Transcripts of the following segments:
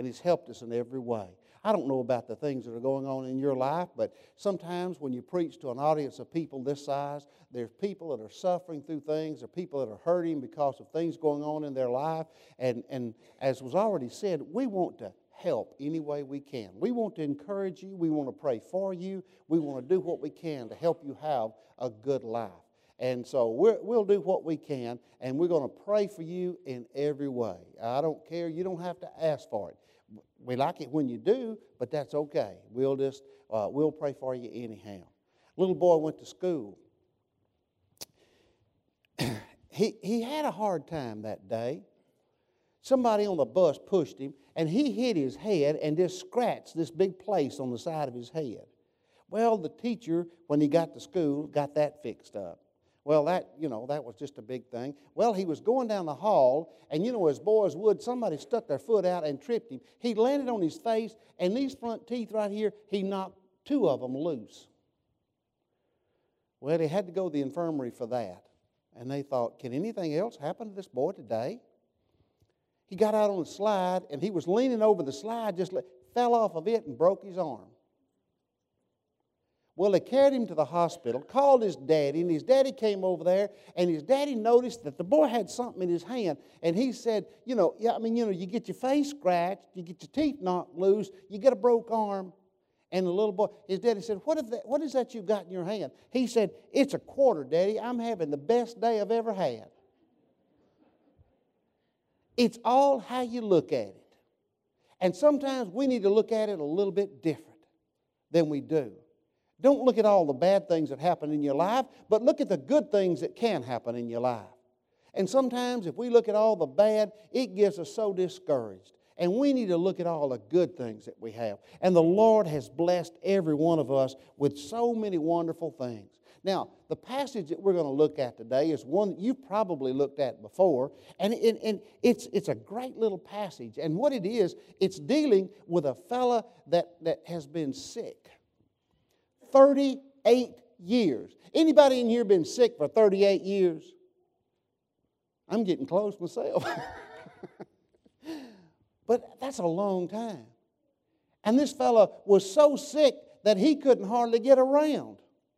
and He's helped us in every way. I don't know about the things that are going on in your life, but sometimes when you preach to an audience of people this size, there's people that are suffering through things, there are people that are hurting because of things going on in their life. And as was already said, we want to help any way we can. We want to encourage you. We want to pray for you. We want to do what we can to help you have a good life. And so we'll do what we can, and we're going to pray for you in every way. I don't care. You don't have to ask for it. We like it when you do, but that's okay. We'll pray for you anyhow. Little boy went to school. He had a hard time that day. Somebody on the bus pushed him, and he hit his head and just scratched this big place on the side of his head. Well, the teacher, when he got to school, got that fixed up. Well, that was just a big thing. Well, he was going down the hall, and as boys would, somebody stuck their foot out and tripped him. He landed on his face, and these front teeth right here, he knocked 2 of them loose. Well, he had to go to the infirmary for that. And they thought, can anything else happen to this boy today? He got out on the slide, and he was leaning over the slide, fell off of it and broke his arm. Well, they carried him to the hospital, called his daddy, and his daddy came over there, and his daddy noticed that the boy had something in his hand, and he said, you get your face scratched, you get your teeth knocked loose, you get a broke arm. And the little boy, his daddy said, what is that you got in your hand? He said, it's a quarter, Daddy. I'm having the best day I've ever had. It's all how you look at it. And sometimes we need to look at it a little bit different than we do. Don't look at all the bad things that happen in your life, but look at the good things that can happen in your life. And sometimes if we look at all the bad, it gets us so discouraged. And we need to look at all the good things that we have. And the Lord has blessed every one of us with so many wonderful things. Now, the passage that we're going to look at today is one that you've probably looked at before. And it's a great little passage. And what it is, it's dealing with a fella that has been sick. 38 years. Anybody in here been sick for 38 years? I'm getting close myself. But that's a long time. And this fellow was so sick that he couldn't hardly get around.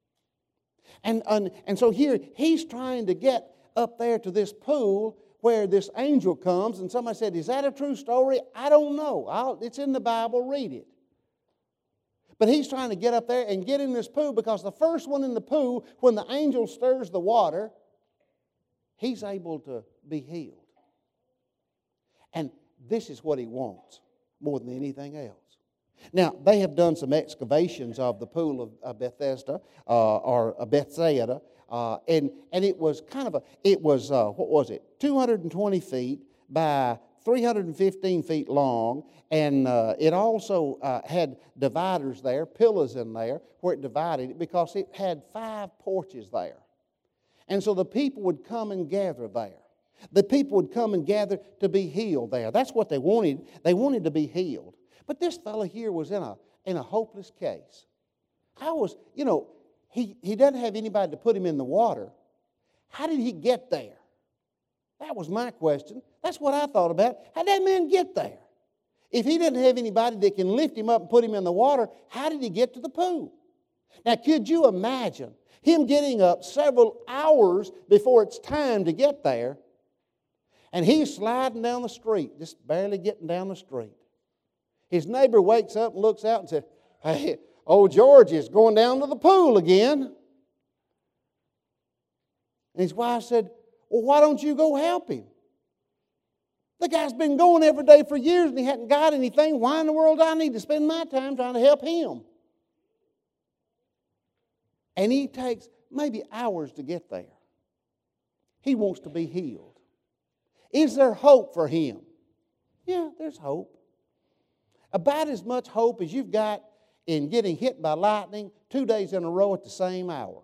And so here he's trying to get up there to this pool where this angel comes, and somebody said, is that a true story? I don't know. It's in the Bible, read it. But he's trying to get up there and get in this pool because the first one in the pool, when the angel stirs the water, he's able to be healed. And this is what he wants more than anything else. Now, they have done some excavations of the pool of Bethesda or Bethsaida, and it was what was it, 220 feet by 315 feet long, and it also had dividers there, pillars in there, where it divided it because it had 5 porches there. And so the people would come and gather there. The people would come and gather to be healed there. That's what they wanted. They wanted to be healed. But this fellow here was in a hopeless case. He doesn't have anybody to put him in the water. How did he get there? That was my question. That's what I thought about. How did that man get there? If he doesn't have anybody that can lift him up and put him in the water, how did he get to the pool? Now, could you imagine him getting up several hours before it's time to get there, and he's sliding down the street, just barely getting down the street. His neighbor wakes up and looks out and says, hey, old George is going down to the pool again. And his wife said, well, why don't you go help him? The guy's been going every day for years and he hadn't got anything. Why in the world do I need to spend my time trying to help him? And he takes maybe hours to get there. He wants to be healed. Is there hope for him? Yeah, there's hope. About as much hope as you've got in getting hit by lightning 2 days in a row at the same hour.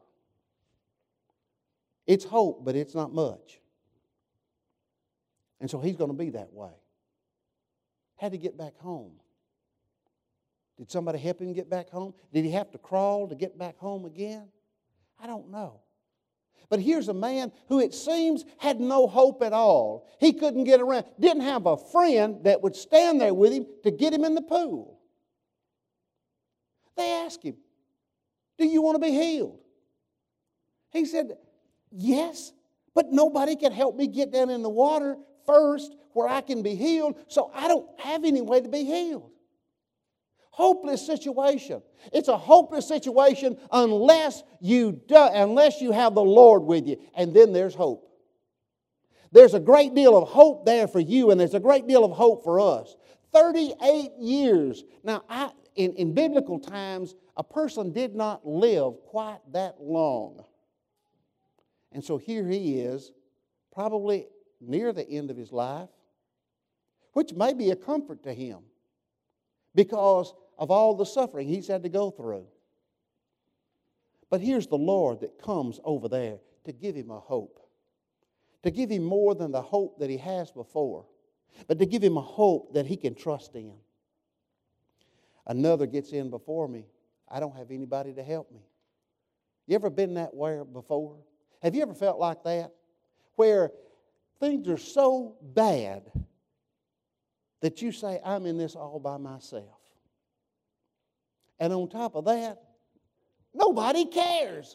It's hope, but it's not much. And so he's going to be that way. Had to get back home. Did somebody help him get back home? Did he have to crawl to get back home again? I don't know. But here's a man who it seems had no hope at all. He couldn't get around, didn't have a friend that would stand there with him to get him in the pool. They asked him, do you want to be healed? He said, yes, but nobody can help me get down in the water first where I can be healed, so I don't have any way to be healed. Hopeless situation. It's a hopeless situation unless you have the Lord with you, and then there's hope. There's a great deal of hope there for you, and there's a great deal of hope for us. 38 years. Now, in biblical times, a person did not live quite that long. And so here he is, probably near the end of his life, which may be a comfort to him because of all the suffering he's had to go through. But here's the Lord that comes over there to give him a hope, to give him more than the hope that he has before, but to give him a hope that he can trust in. Another gets in before me. I don't have anybody to help me. You ever been that way before? Have you ever felt like that? Where things are so bad that you say, I'm in this all by myself. And on top of that, nobody cares.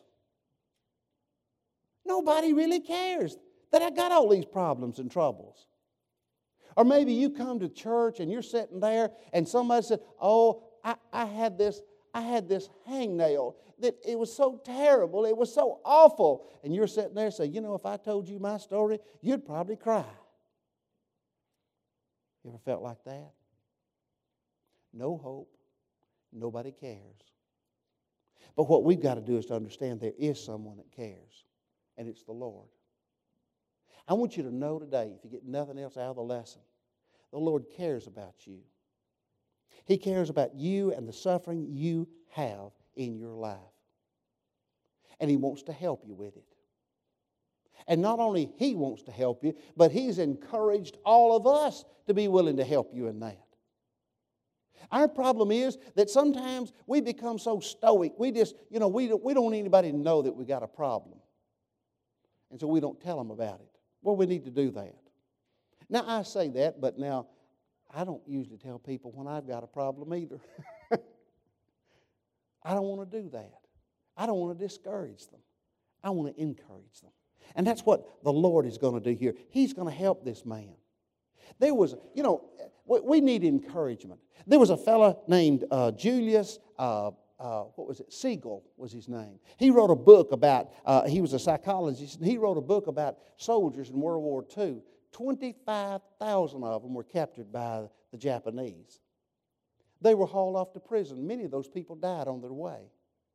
Nobody really cares that I got all these problems and troubles. Or maybe you come to church and you're sitting there and somebody said, oh, I had this hangnail that it was so terrible, it was so awful. And you're sitting there and say, you know, if I told you my story, you'd probably cry. You ever felt like that? No hope. Nobody cares. But what we've got to do is to understand there is someone that cares, and it's the Lord. I want you to know today, if you get nothing else out of the lesson, the Lord cares about you. He cares about you and the suffering you have in your life. And He wants to help you with it. And not only He wants to help you, but He's encouraged all of us to be willing to help you in that. Our problem is that sometimes we become so stoic. We just, we don't want anybody to know that we got a problem. And so we don't tell them about it. Well, we need to do that. Now, I say that, but now I don't usually tell people when I've got a problem either. I don't want to do that. I don't want to discourage them. I want to encourage them. And that's what the Lord is going to do here. He's going to help this man. There was, we need encouragement. There was a fellow named Julius, Siegel was his name. He wrote a book about, he was a psychologist, and he wrote a book about soldiers in World War II. 25,000 of them were captured by the Japanese. They were hauled off to prison. Many of those people died on their way.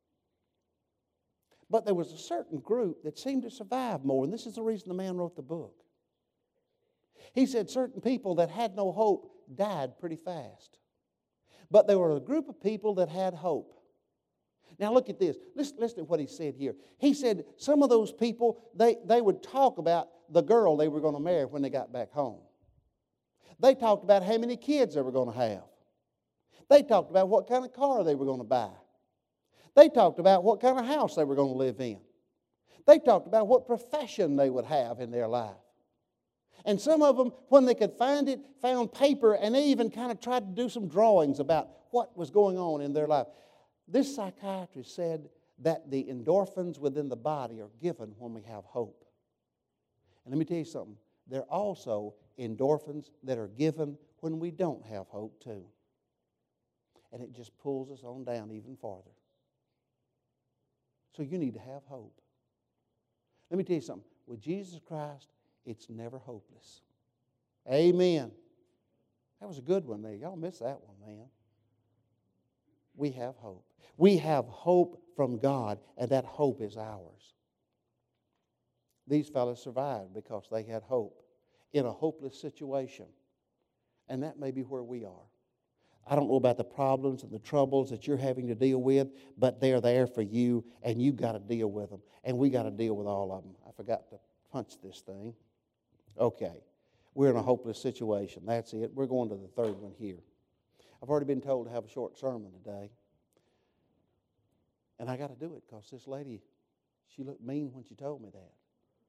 But there was a certain group that seemed to survive more, and this is the reason the man wrote the book. He said certain people that had no hope died pretty fast. But there were a group of people that had hope. Now look at this. Listen to what he said here. He said some of those people, they would talk about the girl they were going to marry when they got back home. They talked about how many kids they were going to have. They talked about what kind of car they were going to buy. They talked about what kind of house they were going to live in. They talked about what profession they would have in their life. And some of them, when they could find it, found paper, and they even kind of tried to do some drawings about what was going on in their life. This psychiatrist said that the endorphins within the body are given when we have hope. And let me tell you something. There are also endorphins that are given when we don't have hope too. And it just pulls us on down even farther. So you need to have hope. Let me tell you something. With Jesus Christ, it's never hopeless. Amen. That was a good one there. Y'all missed that one, man. We have hope. We have hope from God, and that hope is ours. These fellows survived because they had hope in a hopeless situation. And that may be where we are. I don't know about the problems and the troubles that you're having to deal with, but they're there for you, and you've got to deal with them. And we got to deal with all of them. I forgot to punch this thing. Okay. We're in a hopeless situation. That's it. We're going to the third one here. I've already been told to have a short sermon today. And I got to do it because this lady, She looked mean when she told me that.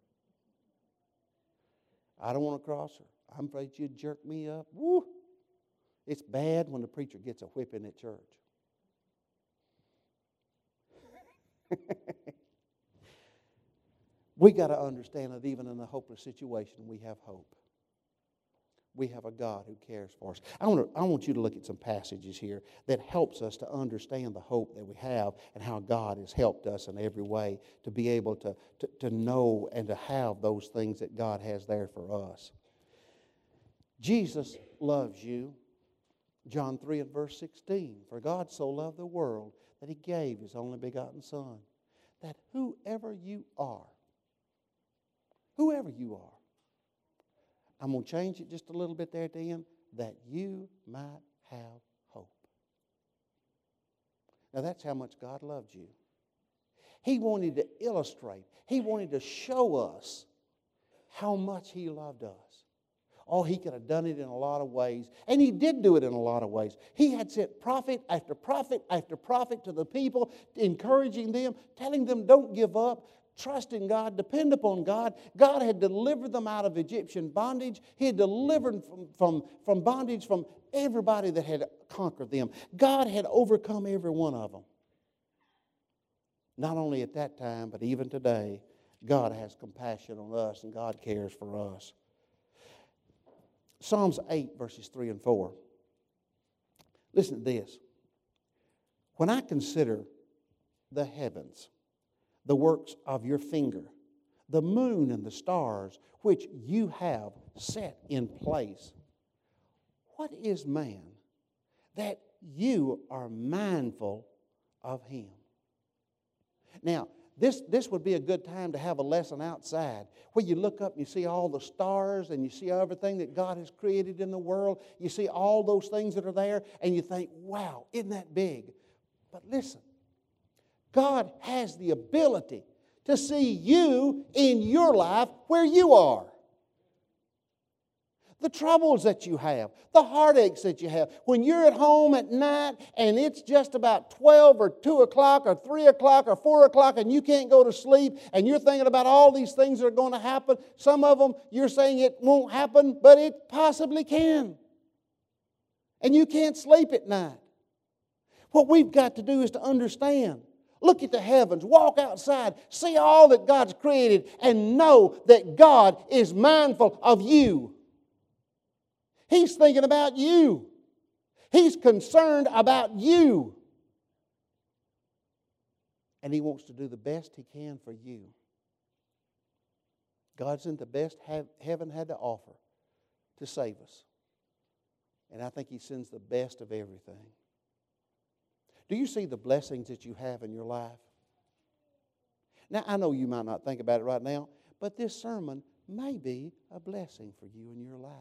I don't want to cross her. I'm afraid she'd jerk me up. Woo! It's bad when the preacher gets a whipping at church. We got to understand that even in a hopeless situation, we have hope. We have a God who cares for us. I want you to look at some passages here that helps us to understand the hope that we have and how God has helped us in every way to be able to know and to have those things that God has there for us. Jesus loves you. John 3 and verse 16. For God so loved the world that He gave His only begotten Son, that whoever you are, I'm going to change it just a little bit there at the end, that you might have hope. Now that's how much God loved you. He wanted to illustrate, He wanted to show us how much He loved us. Oh, He could have done it in a lot of ways. And He did do it in a lot of ways. He had sent prophet after prophet after prophet to the people, encouraging them, telling them don't give up, trust in God, depend upon God. God had delivered them out of Egyptian bondage. He had delivered from bondage from everybody that had conquered them. God had overcome every one of them. Not only at that time, but even today, God has compassion on us and God cares for us. Psalms 8, verses 3 and 4. Listen to this. When I consider the heavens, the works of your finger, the moon and the stars, which you have set in place, what is man that you are mindful of him? Now, this would be a good time to have a lesson outside where you look up and you see all the stars and you see everything that God has created in the world. You see all those things that are there and you think, wow, isn't that big? But listen, God has the ability to see you in your life where you are. The troubles that you have, the heartaches that you have. When you're at home at night and it's just about 12 or 2 o'clock or 3 o'clock or 4 o'clock and you can't go to sleep and you're thinking about all these things that are going to happen. Some of them you're saying it won't happen, but it possibly can. And you can't sleep at night. What we've got to do is to understand. Look at the heavens, walk outside, see all that God's created and know that God is mindful of you. He's thinking about you. He's concerned about you. And He wants to do the best He can for you. God sent the best heaven had to offer to save us. And I think He sends the best of everything. Do you see the blessings that you have in your life? Now, I know you might not think about it right now, but this sermon may be a blessing for you in your life.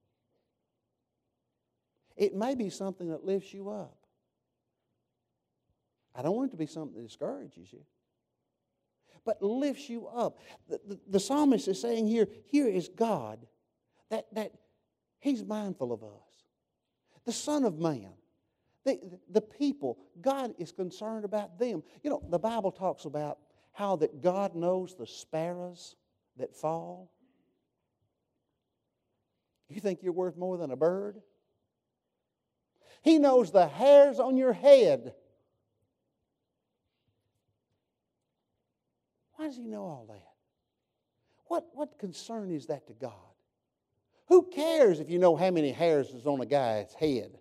It may be something that lifts you up. I don't want it to be something that discourages you, but lifts you up. The psalmist is saying here is God, that He's mindful of us. The Son of Man, the people, God is concerned about them. You know, the Bible talks about how that God knows the sparrows that fall. You think you're worth more than a bird? He knows the hairs on your head. Why does He know all that? What concern is that to God? Who cares if you know how many hairs is on a guy's head?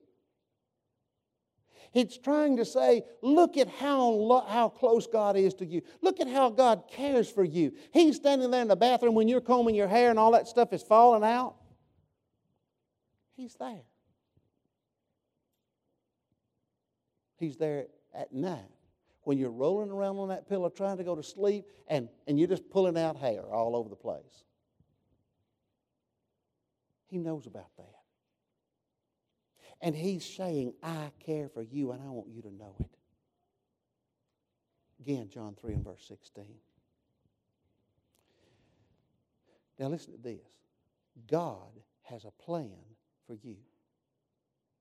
It's trying to say, look at how close God is to you. Look at how God cares for you. He's standing there in the bathroom when you're combing your hair and all that stuff is falling out. He's there. He's there at night when you're rolling around on that pillow trying to go to sleep and you're just pulling out hair all over the place. He knows about that. And He's saying, I care for you and I want you to know it. Again, John 3 and verse 16. Now listen to this. God has a plan for you.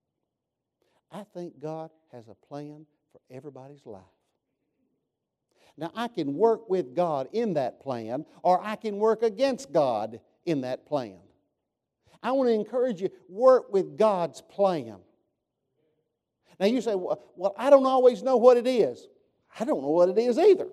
I think God has a plan for everybody's life. Now, I can work with God in that plan, or I can work against God in that plan. I want to encourage you, work with God's plan. Now, you say, well, I don't always know what it is. I don't know what it is either.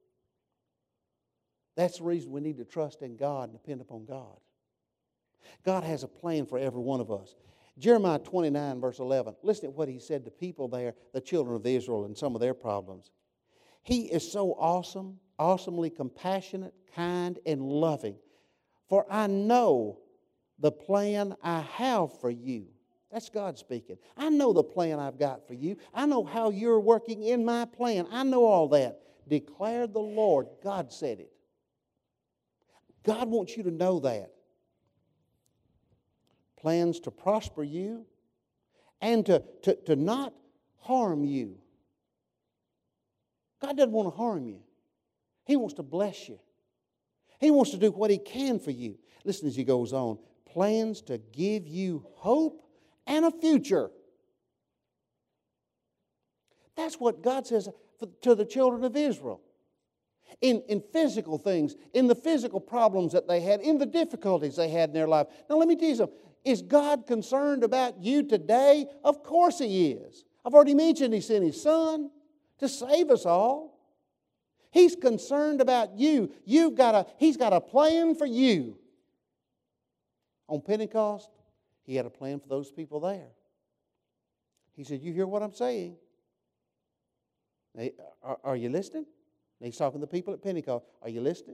That's the reason we need to trust in God and depend upon God. God has a plan for every one of us. Jeremiah 29, verse 11. Listen to what he said to people there, the children of Israel, and some of their problems. He is so awesome, awesomely compassionate, kind, and loving. For I know the plan I have for you. That's God speaking. I know the plan I've got for you. I know how you're working in my plan. I know all that. Declared the Lord. God said it. God wants you to know that. Plans to prosper you and to not harm you. God doesn't want to harm you. He wants to bless you. He wants to do what He can for you. Listen as He goes on. Plans to give you hope and a future. That's what God says to the children of Israel. In physical things, in the physical problems that they had, in the difficulties they had in their life. Now let me tell you something. Is God concerned about you today? Of course He is. I've already mentioned He sent His Son to save us all. He's concerned about you. He's got a plan for you. On Pentecost, He had a plan for those people there. He said, you hear what I'm saying? Are you listening? And He's talking to the people at Pentecost. Are you listening?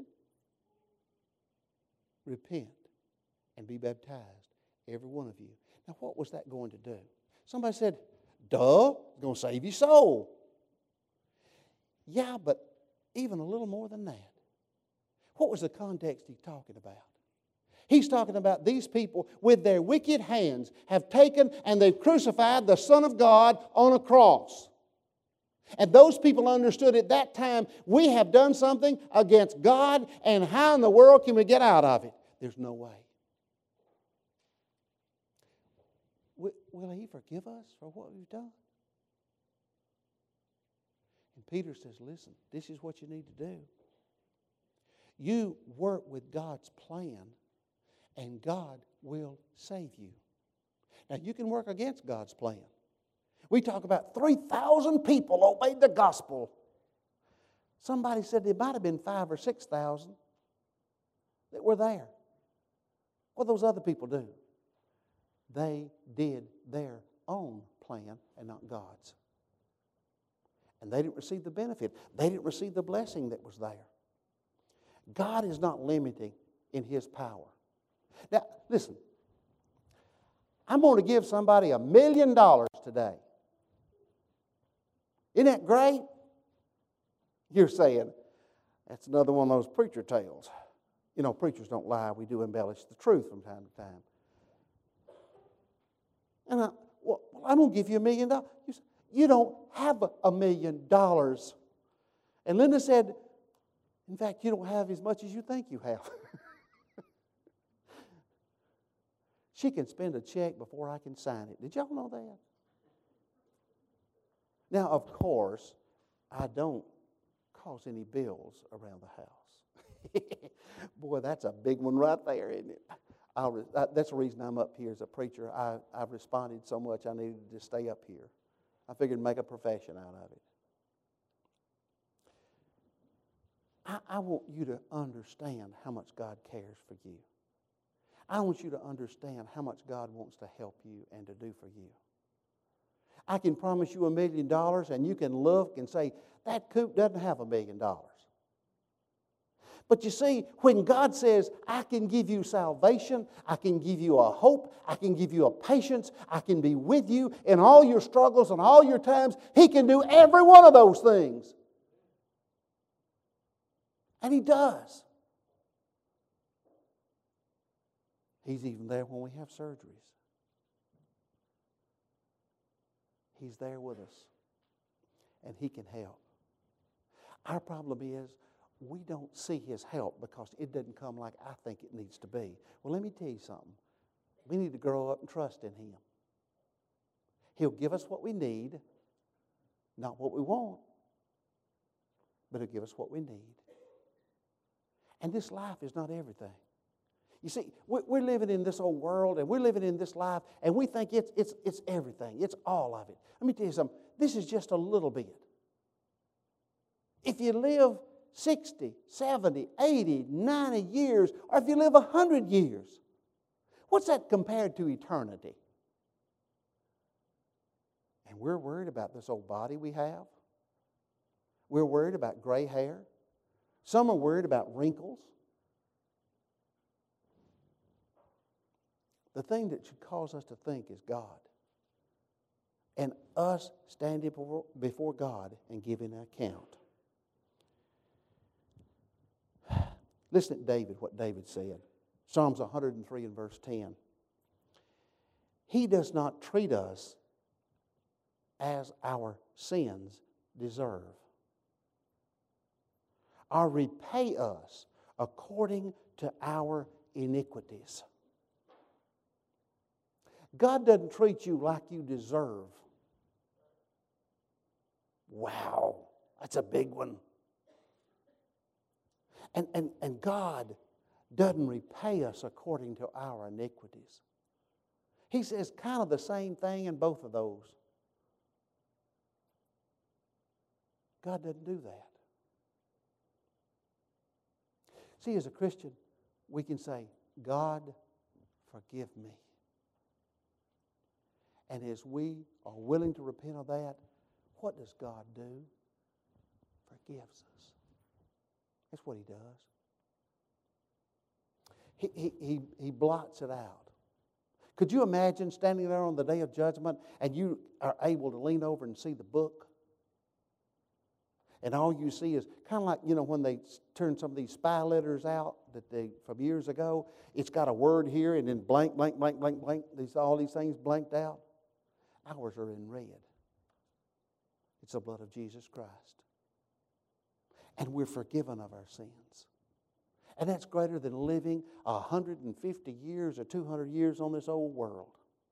Repent and be baptized, every one of you. Now, what was that going to do? Somebody said, duh, it's going to save your soul. Yeah, but even a little more than that. What was the context He's talking about? He's talking about these people with their wicked hands have taken and they've crucified the Son of God on a cross. And those people understood at that time, we have done something against God, and how in the world can we get out of it? There's no way. Will He forgive us for what we've done? And Peter says, listen, this is what you need to do. You work with God's plan, and God will save you. Now, you can work against God's plan. We talk about 3,000 people obeyed the gospel. Somebody said there might have been 5,000 or 6,000 that were there. What did those other people do? They did their own plan and not God's. And they didn't receive the benefit. They didn't receive the blessing that was there. God is not limiting in His power. Now, listen. I'm going to give somebody $1 million today. Isn't that great? You're saying, that's another one of those preacher tales. You know, preachers don't lie. We do embellish the truth from time to time. And I'm going to give you $1 million. You don't have $1 million. And Linda said, in fact, you don't have as much as you think you have. She can spend a check before I can sign it. Did y'all know that? Now, of course, I don't cause any bills around the house. Boy, that's a big one right there, isn't it? That's the reason I'm up here as a preacher. I've responded so much I needed to stay up here. I figured make a profession out of it. I want you to understand how much God cares for you. I want you to understand how much God wants to help you and to do for you. I can promise you $1 million, and you can look and say, that coop doesn't have $1 million. But you see, when God says, I can give you salvation, I can give you a hope, I can give you a patience, I can be with you in all your struggles and all your times, He can do every one of those things. And He does. He's even there when we have surgeries. He's there with us. And He can help. Our problem is we don't see His help because it doesn't come like I think it needs to be. Well, let me tell you something. We need to grow up and trust in Him. He'll give us what we need, not what we want. but He'll give us what we need. And this life is not everything. You see, we're living in this old world, and we're living in this life, and we think it's everything. It's all of it. Let me tell you something. This is just a little bit. If you live 60, 70, 80, 90 years, or if you live 100 years, what's that compared to eternity? And we're worried about this old body we have. We're worried about gray hair. Some are worried about wrinkles. The thing that should cause us to think is God. And us standing before God and giving an account. Listen to David, what David said. Psalms 103 and verse 10. He does not treat us as our sins deserve, or repay us according to our iniquities. God doesn't treat you like you deserve. Wow, that's a big one. And God doesn't repay us according to our iniquities. He says kind of the same thing in both of those. God doesn't do that. See, as a Christian, we can say, God, forgive me. And as we are willing to repent of that, what does God do? Forgives us. That's what He does. He blots it out. Could you imagine standing there on the day of judgment and you are able to lean over and see the book? And all you see is kind of like, when they turn some of these spy letters out from years ago, it's got a word here and then blank, blank, blank, blank, blank. All these things blanked out. Ours are in red. It's the blood of Jesus Christ. And we're forgiven of our sins. And that's greater than living 150 years or 200 years on this old world.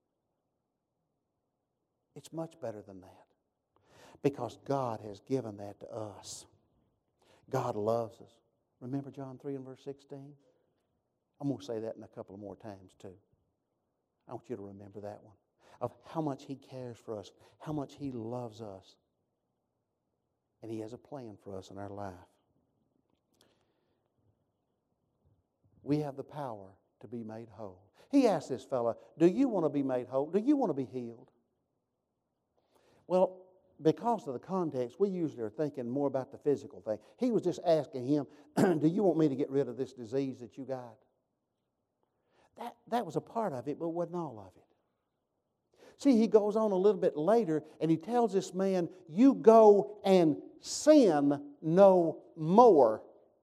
It's much better than that. Because God has given that to us. God loves us. Remember John 3 and verse 16? I'm going to say that in a couple of more times too. I want you to remember that one. Of how much He cares for us. How much He loves us. And He has a plan for us in our life. We have the power to be made whole. He asked this fella, do you want to be made whole? Do you want to be healed? Well, because of the context, we usually are thinking more about the physical thing. He was just asking him, do you want me to get rid of this disease that you got? That was a part of it, but wasn't all of it. See, he goes on a little bit later, and he tells this man, you go and sin no more.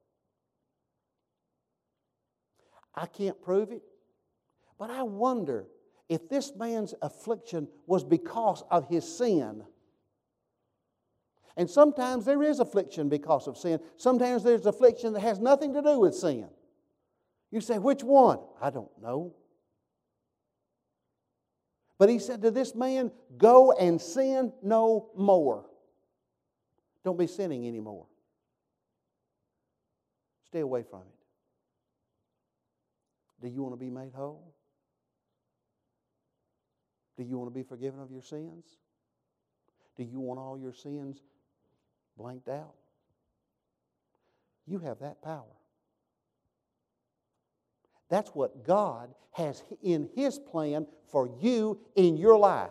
I can't prove it, but I wonder if this man's affliction was because of his sin. And sometimes there is affliction because of sin. Sometimes there's affliction that has nothing to do with sin. You say, which one? I don't know. But he said to this man, go and sin no more. Don't be sinning anymore. Stay away from it. Do you want to be made whole? Do you want to be forgiven of your sins? Do you want all your sins blanked out? You have that power. That's what God has in His plan for you in your life.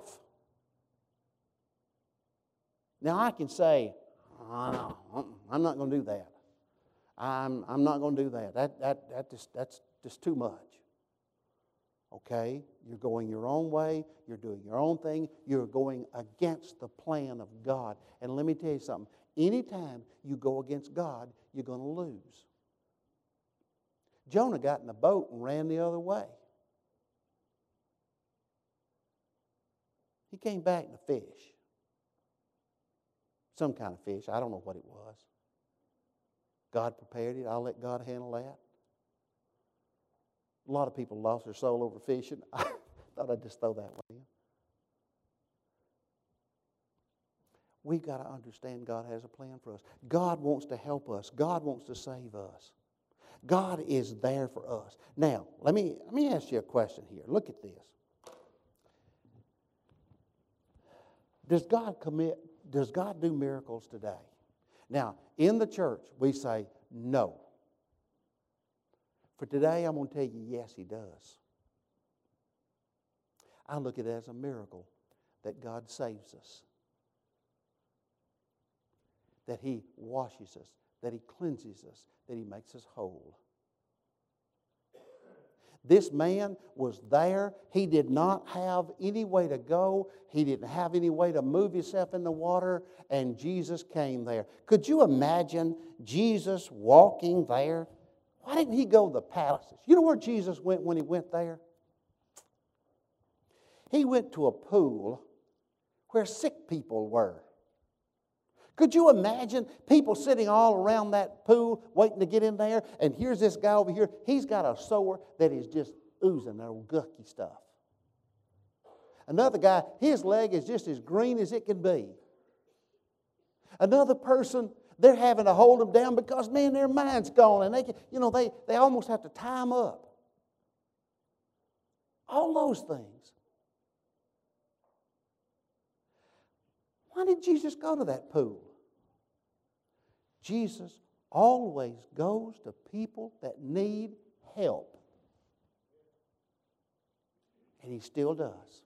Now I can say, oh, no, I'm not going to do that. I'm not going to do that. That's just too much. Okay? You're going your own way. You're doing your own thing. You're going against the plan of God. And let me tell you something. Anytime you go against God, you're going to lose. Jonah got in the boat and ran the other way. He came back in a fish. Some kind of fish. I don't know what it was. God prepared it. I'll let God handle that. A lot of people lost their soul over fishing. I thought I'd just throw that one in. we've got to understand God has a plan for us. God wants to help us. God wants to save us. God is there for us. Now, let me ask you a question here. Look at this. Does God do miracles today? Now, in the church, we say no. For today, I'm going to tell you, yes, He does. I look at it as a miracle that God saves us, that He washes us, that He cleanses us, that He makes us whole. This man was there. He did not have any way to go. He didn't have any way to move himself in the water, and Jesus came there. Could you imagine Jesus walking there? Why didn't He go to the palaces? You know where Jesus went when He went there? He went to a pool where sick people were. Could you imagine people sitting all around that pool waiting to get in there? And here's this guy over here. He's got a sore that is just oozing that old gucky stuff. Another guy, his leg is just as green as it can be. Another person, they're having to hold them down because, man, their mind's gone. And they almost have to tie them up. All those things. Why did Jesus go to that pool? Jesus always goes to people that need help. And He still does.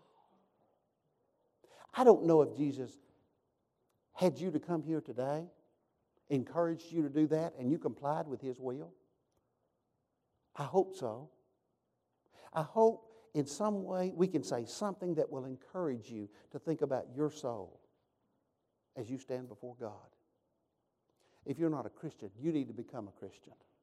I don't know if Jesus had you to come here today, encouraged you to do that, and you complied with His will. I hope so. I hope in some way we can say something that will encourage you to think about your soul as you stand before God. If you're not a Christian, you need to become a Christian.